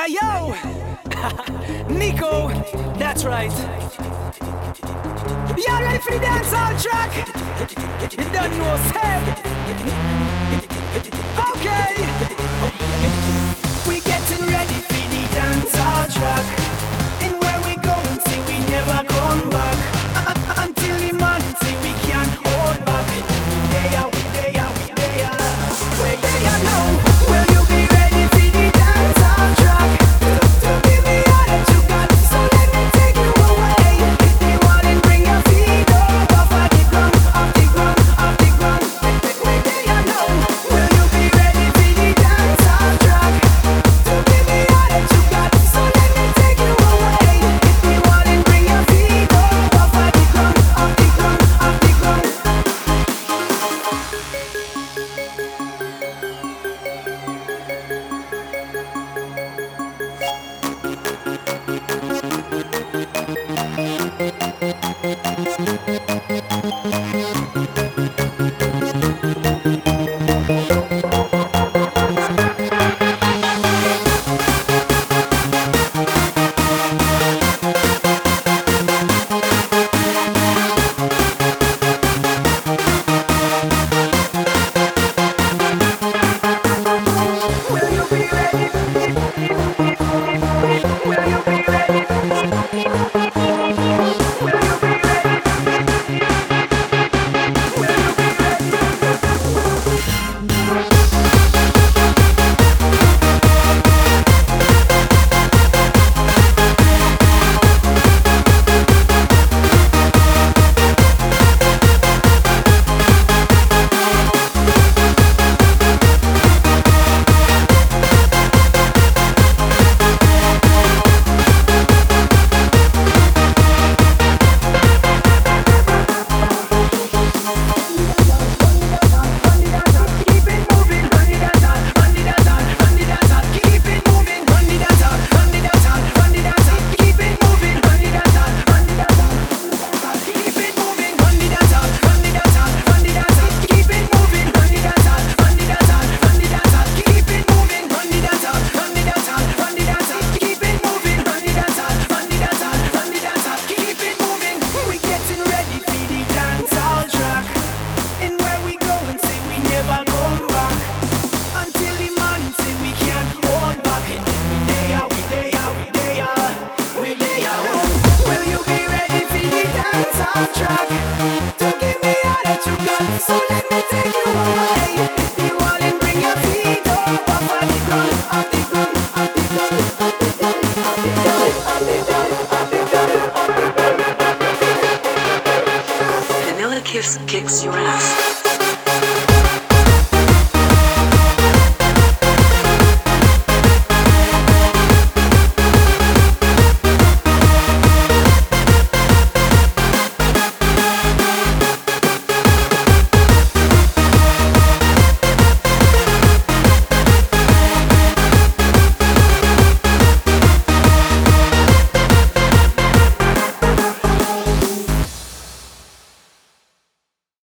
Yo, Nico, that's right. Y'all ready for the dancehall track? You don't know, say. Okay. We getting ready for the dancehall track. And where we going, see we never come back. Until the morning, see we can't hold back. We there now. Will you be ready for the dancehall track? To give me all that you got, so let me take you away. Hit the wall and bring your feet up off of the ground, off the ground, off the ground. We there now. Will you be ready for the dancehall track? To give me all that you got, so let me take you away. Hit the wall and bring your feet up off of the ground, off the ground, off the ground. Will you be ready? Will you be ready? Will you be ready? Will you be track to give me all that you got, so let me take you away. Hit the wall and bring your feet up off of the ground, off the ground, off the ground, off the ground, off the ground, off the ground, off the ground, off the ground. Vanilla Kiss kicks your ass.